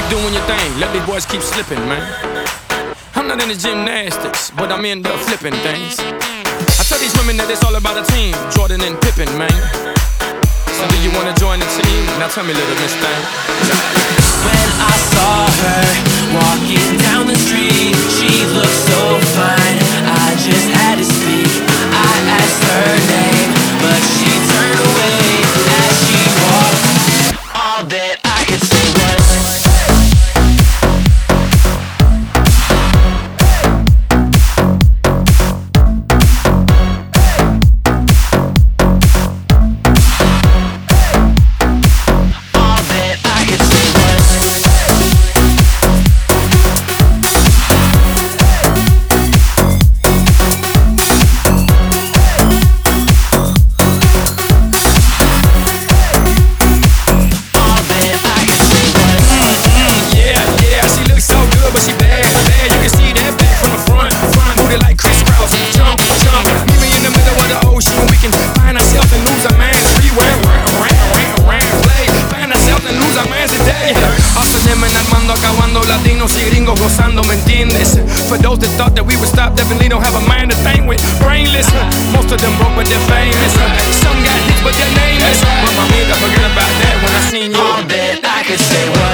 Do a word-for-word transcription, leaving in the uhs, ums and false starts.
doing your thing, let these boys keep slipping, man. I'm not into gymnastics, but I'm into flipping things. I tell these women that it's all about a team, Jordan and Pippen, man. So do you wanna join the team? Now tell me, little miss thing. When I saw her walking down the street, she looked so fine, I just had to speak. I asked her name, but she turned away as she walked. All that I could say was latinos y gringos gozando, ¿me entiendes? For those that thought that we would stop, definitely don't have a mind to think with. Brainless, most of them broke but they're famous. Some got hits but they're nameless. But my amiga, forget about that when I seen you. All that I could say was